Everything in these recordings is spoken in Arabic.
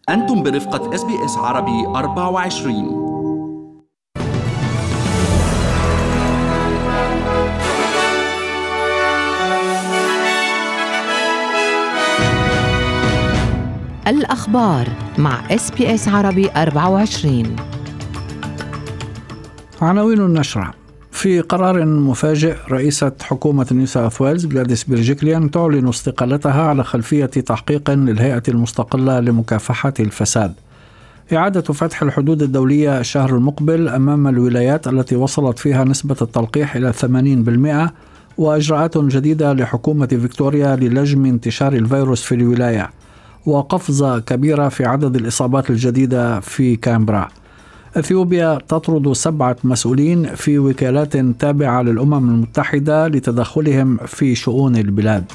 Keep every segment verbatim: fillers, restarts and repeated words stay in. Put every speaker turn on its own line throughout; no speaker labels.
أنتم برفقة إس بي إس عربي أربعة وعشرين.
الأخبار مع إس بي إس عربي أربعة وعشرين.
عناوين النشرة. في قرار مفاجئ، رئيسة حكومة نيو ساوث ويلز غلاديس بيرجيكليان تعلن استقالتها على خلفية تحقيق للهيئة المستقلة لمكافحة الفساد. إعادة فتح الحدود الدولية الشهر المقبل أمام الولايات التي وصلت فيها نسبة التلقيح إلى ثمانين بالمئة، وإجراءات جديدة لحكومة فيكتوريا للجم انتشار الفيروس في الولاية، وقفزة كبيرة في عدد الإصابات الجديدة في كامبرا. أثيوبيا تطرد سبعة مسؤولين في وكالات تابعة للأمم المتحدة لتدخلهم في شؤون البلاد.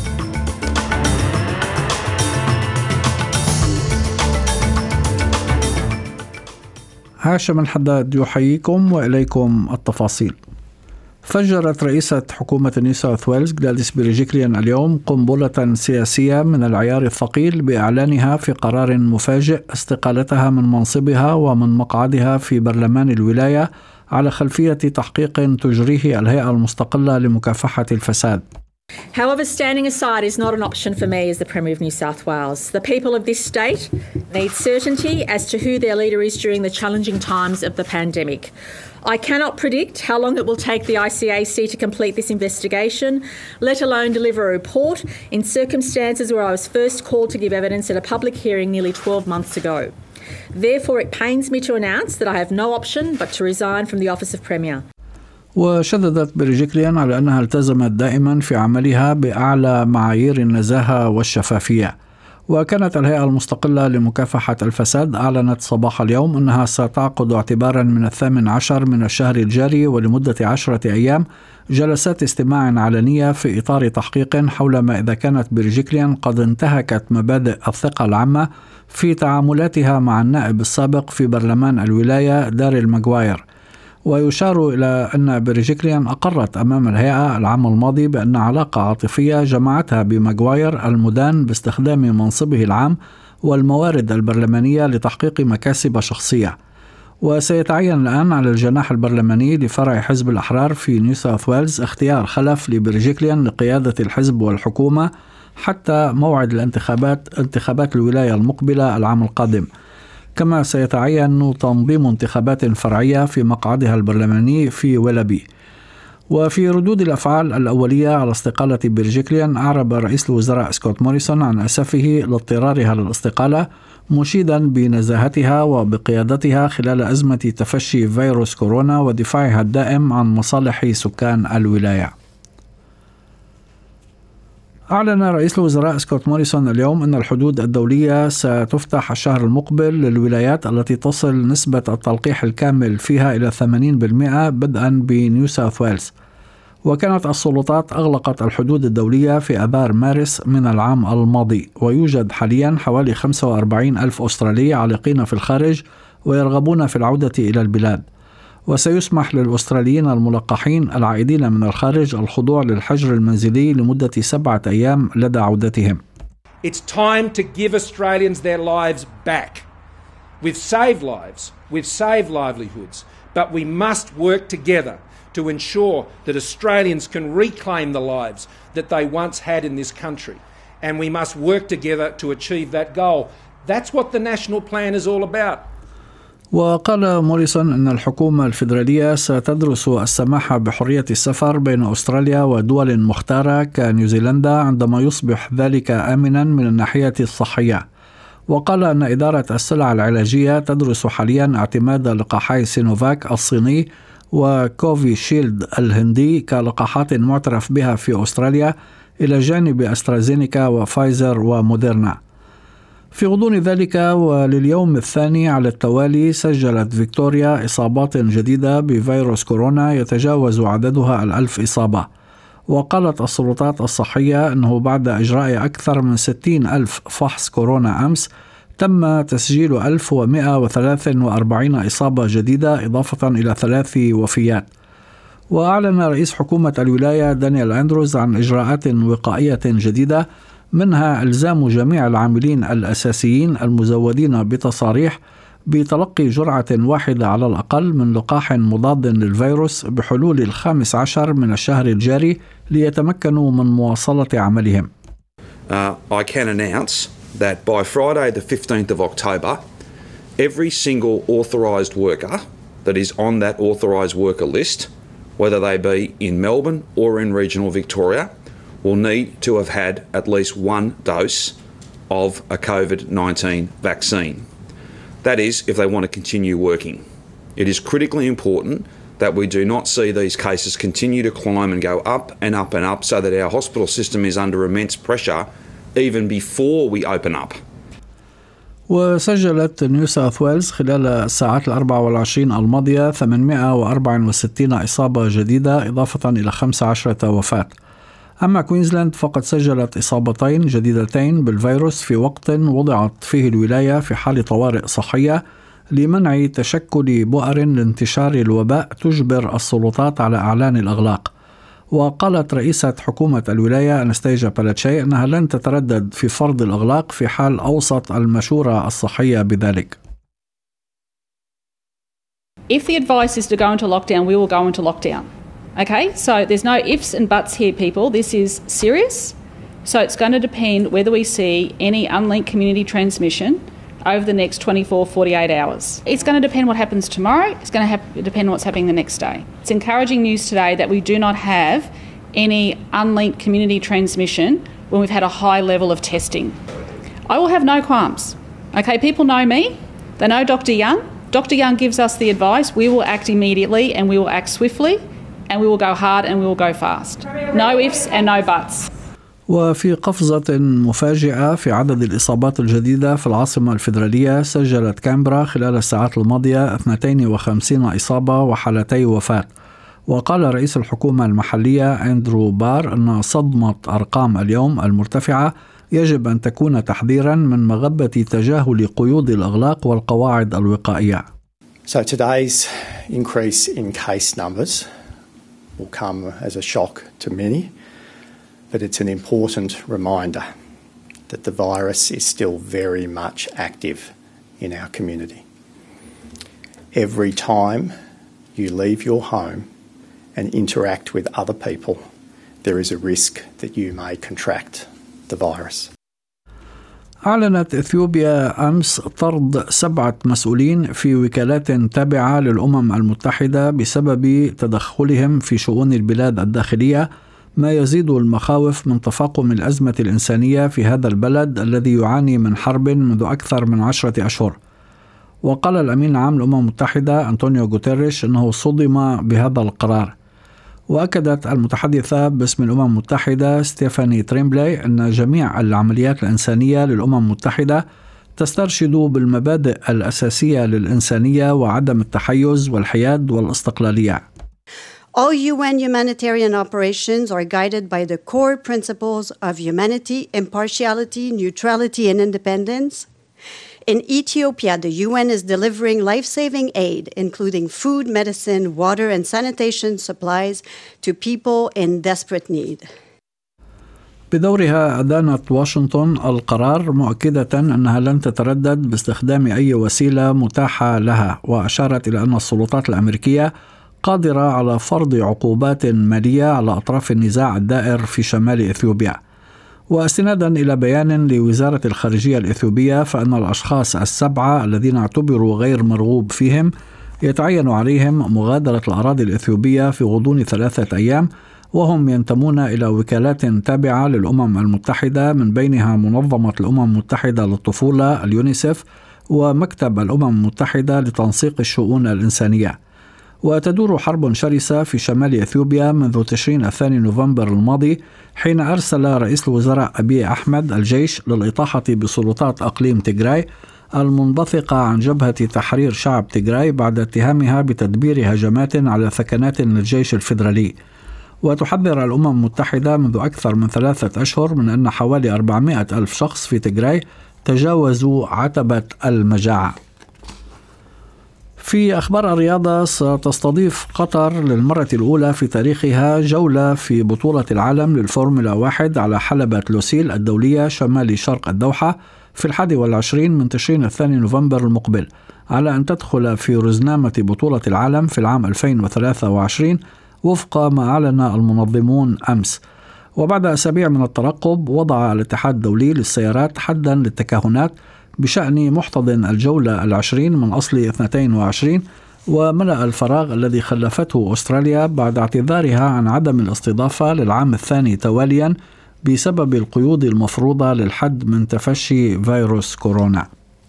هاشم الحداد يحييكم وإليكم التفاصيل. فجرت رئيسة حكومة نيو ساوث ويلز غلاديس بيرجيكليان اليوم قنبلة سياسية من العيار الثقيل بإعلانها في قرار مفاجئ استقالتها من منصبها ومن مقعدها في برلمان الولاية على خلفية تحقيق تجريه الهيئة المستقلة لمكافحة الفساد.
However, standing aside is not an option for me as the Premier of New South Wales. The people of this state need certainty as to who their leader is during the challenging times of the pandemic. I cannot predict how long it will take the I C A C to complete this investigation, let alone deliver a report in circumstances where I was first called to give evidence at a public hearing nearly twelve months ago. Therefore, it pains me to announce that I have no option but to resign from the office of Premier.
وشددت بيرجيكليان على أنها التزمت دائما في عملها بأعلى معايير النزاهة والشفافية. وكانت الهيئة المستقلة لمكافحة الفساد أعلنت صباح اليوم أنها ستعقد اعتبارا من الثامن عشر من الشهر الجاري ولمدة عشرة أيام جلسات استماع علنية في إطار تحقيق حول ما إذا كانت بيرجيكليان قد انتهكت مبادئ الثقة العامة في تعاملاتها مع النائب السابق في برلمان الولاية داريل ماغواير. ويشار إلى أن بيرجيكليان أقرت أمام الهيئة العام الماضي بأن علاقة عاطفية جمعتها بماغواير المدان باستخدام منصبه العام والموارد البرلمانية لتحقيق مكاسب شخصية. وسيتعين الآن على الجناح البرلماني لفرع حزب الأحرار في نيو ساوث ويلز اختيار خلف لبيرجيكليان لقيادة الحزب والحكومة حتى موعد الانتخابات انتخابات الولاية المقبلة العام القادم. كما سيتعين تنظيم انتخابات فرعية في مقعدها البرلماني في ويلابي. وفي ردود الأفعال الأولية على استقالة بيرجيكليان، أعرب رئيس الوزراء سكوت موريسون عن أسفه لاضطرارها للاستقالة، مشيدا بنزاهتها وبقيادتها خلال أزمة تفشي فيروس كورونا ودفاعها الدائم عن مصالح سكان الولاية. أعلن رئيس الوزراء سكوت موريسون اليوم أن الحدود الدولية ستفتح الشهر المقبل للولايات التي تصل نسبة التلقيح الكامل فيها إلى ثمانين بالمئة بدءا بنيو ساوث ويلز. وكانت السلطات أغلقت الحدود الدولية في آذار مارس من العام الماضي. ويوجد حاليا حوالي خمسة وأربعين ألف أسترالي عالقين في الخارج ويرغبون في العودة إلى البلاد. وسيسمح للأستراليين الملقحين العائدين من الخارج الخضوع للحجر المنزلي لمدة سبعة أيام لدى عودتهم.
It's time to give Australians their lives back. We've saved lives, we've saved livelihoods, but we must work together to ensure that Australians can reclaim the lives that they once had in this country. And we must work together to achieve that goal. That's what the national plan is all about.
وقال موريسون أن الحكومة الفيدرالية ستدرس السماح بحرية السفر بين أستراليا ودول مختارة كنيوزيلندا عندما يصبح ذلك آمنا من الناحية الصحية. وقال أن إدارة السلع العلاجية تدرس حاليا اعتماد لقاحي سينوفاك الصيني وكوفي شيلد الهندي كلقاحات معترف بها في أستراليا إلى جانب أسترازينيكا وفايزر وموديرنا. في غضون ذلك ولليوم الثاني على التوالي سجلت فيكتوريا إصابات جديدة بفيروس كورونا يتجاوز عددها الألف إصابة. وقالت السلطات الصحية أنه بعد إجراء أكثر من ستين ألف فحص كورونا أمس تم تسجيل ألف ومئة وثلاثة وأربعين إصابة جديدة إضافة إلى ثلاث وفيات. وأعلن رئيس حكومة الولاية دانيال أندروز عن إجراءات وقائية جديدة منها إلزام جميع العاملين الأساسيين المزودين بتصاريح بتلقي جرعة واحدة على الأقل من لقاح مضاد للفيروس بحلول الخامس عشر من الشهر الجاري ليتمكنوا من مواصلة عملهم.
Uh, I can announce that by Friday the fifteenth of October, every single authorised worker that is on that authorised worker list, whether they be in Melbourne or in regional Victoria, will need to have had at least one dose of a COVID nineteen vaccine. That is, if they want to continue working. It is critically important that we do not see these cases continue to climb and go up and up and up so that our hospital system is under immense pressure even before we open up.
وسجلت نيو ساوث ويلز خلال الساعات الأربع والعشرين الماضية ثمانمائة وأربعة وستين إصابة جديدة إضافة إلى خمس عشرة وفاة. أما كوينزلاند فقد سجلت إصابتين جديدتين بالفيروس في وقت وضعت فيه الولاية في حال طوارئ صحية لمنع تشكل بؤر لانتشار الوباء تجبر السلطات على إعلان الإغلاق. وقالت رئيسة حكومة الولاية أناستيجا بالاتشي أنها لن تتردد في فرض الإغلاق في حال أوصت المشورة الصحية بذلك.
If the advice is to go into lockdown, we will go into lockdown. Okay, so there's no ifs and buts here, people. This is serious. So it's going to depend whether we see any unlinked community transmission over the next twenty-four, forty-eight hours. It's going to depend what happens tomorrow. It's going to have, depend what's happening the next day. It's encouraging news today that we do not have any unlinked community transmission when we've had a high level of testing. I will have no qualms. Okay, people know me. They know Doctor Young. Doctor Young gives us the advice. We will act immediately and we will act swiftly and we will go hard and we will go fast. No ifs and no buts.
وفي قفزة مفاجئة في عدد الإصابات الجديدة في العاصمة الفيدرالية، سجلت كامبرا خلال الساعات الماضية اثنتين وخمسين إصابة وحالتي وفاة. وقال رئيس الحكومة المحلية أندرو بار أن صدمة أرقام اليوم المرتفعة يجب أن تكون تحذيرا من مغبة تجاهل قيود الإغلاق والقواعد الوقائية.
So today's increase in case numbers will come as a shock to many. But it's an important reminder that the virus is still very much active in our community. Every time you leave your home and interact with other people, there is a risk that you may contract the virus.
أعلنت إثيوبيا أمس طرد سبعة مسؤولين في وكالات تابعة للأمم المتحدة بسبب تدخلهم في شؤون البلاد الداخلية، ما يزيد المخاوف من تفاقم الأزمة الإنسانية في هذا البلد الذي يعاني من حرب منذ أكثر من عشرة أشهر. وقال الأمين العام للأمم المتحدة أنطونيو غوتيريش أنه صدم بهذا القرار. وأكدت المتحدثة باسم الأمم المتحدة ستيفاني تريمبلي أن جميع العمليات الإنسانية للأمم المتحدة تسترشد بالمبادئ الأساسية للإنسانية وعدم التحيز والحياد والاستقلالية.
All U N humanitarian operations are guided by the core principles of humanity, impartiality, neutrality, and independence. In Ethiopia, the U N is delivering life-saving aid, including food, medicine, water, and sanitation supplies to people in desperate need.
بدورها أدانت واشنطن القرار مؤكدة أنها لن تتردد باستخدام أي وسيلة متاحة لها، وأشارت إلى أن السلطات الأمريكية قادرة على فرض عقوبات مالية على أطراف النزاع الدائر في شمال إثيوبيا. واستنادا إلى بيان لوزارة الخارجية الإثيوبية، فإن الأشخاص السبعة الذين اعتبروا غير مرغوب فيهم يتعين عليهم مغادرة الأراضي الإثيوبية في غضون ثلاثة أيام، وهم ينتمون إلى وكالات تابعة للأمم المتحدة، من بينها منظمة الأمم المتحدة للطفولة اليونيسف ومكتب الأمم المتحدة لتنسيق الشؤون الإنسانية. وتدور حرب شرسة في شمال إثيوبيا منذ تشرين الثاني نوفمبر الماضي، حين أرسل رئيس الوزراء أبي أحمد الجيش للإطاحة بسلطات أقليم تيغراي المنبثقة عن جبهة تحرير شعب تيغراي بعد اتهامها بتدبير هجمات على ثكنات للجيش الفيدرالي. وتحذر الأمم المتحدة منذ أكثر من ثلاثة أشهر من أن حوالي أربعمائة ألف شخص في تيغراي تجاوزوا عتبة المجاعة. في أخبار الرياضة، ستستضيف قطر للمرة الأولى في تاريخها جولة في بطولة العالم للفورمولا واحد على حلبة لوسيل الدولية شمال شرق الدوحة في الحادي والعشرين من تشرين الثاني نوفمبر المقبل، على أن تدخل في رزنامة بطولة العالم في العام ألفين وثلاثة وعشرين وفق ما أعلن المنظمون أمس. وبعد أسابيع من الترقب، وضع الاتحاد الدولي للسيارات حدا للتكهنات بشأن محتضن الجولة العشرين من أصل اثنتين وعشرين، وملأ الفراغ الذي خلفته أستراليا بعد اعتذارها عن عدم الاستضافة للعام الثاني تواليا بسبب القيود المفروضة للحد من تفشي فيروس كورونا.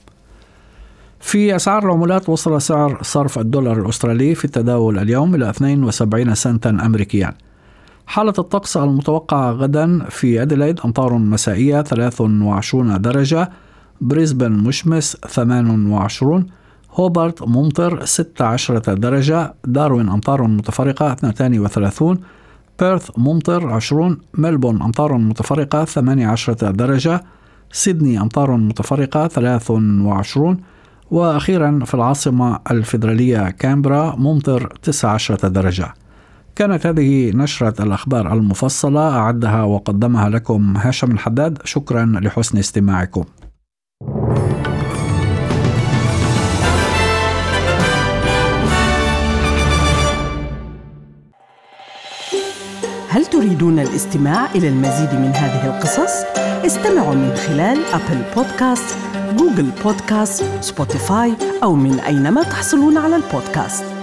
في أسعار العملات، وصل سعر صرف الدولار الأسترالي في التداول اليوم إلى اثنين وسبعين سنتا أمريكيا. حالة الطقس المتوقعة غدا: في أديلايد أمطار مسائية ثلاث وعشرون درجة، بريسبن مشمس ثمان وعشرون، هوبارت ممطر ستة عشر درجة، داروين أمطار متفرقة اثنتان وثلاثون، بيرث ممطر عشرون، ملبون أمطار متفرقة ثمانية عشر درجة، سيدني أمطار متفرقة ثلاث وعشرون، وأخيرا في العاصمة الفيدرالية كامبرا ممطر تسعة عشر درجة. كانت هذه نشرة الأخبار المفصلة، أعدها وقدمها لكم هاشم الحداد. شكرا لحسن استماعكم.
هل تريدون الاستماع إلى المزيد من هذه القصص؟ استمعوا من خلال أبل بودكاست، جوجل بودكاست، سبوتيفاي أو من أينما تحصلون على البودكاست.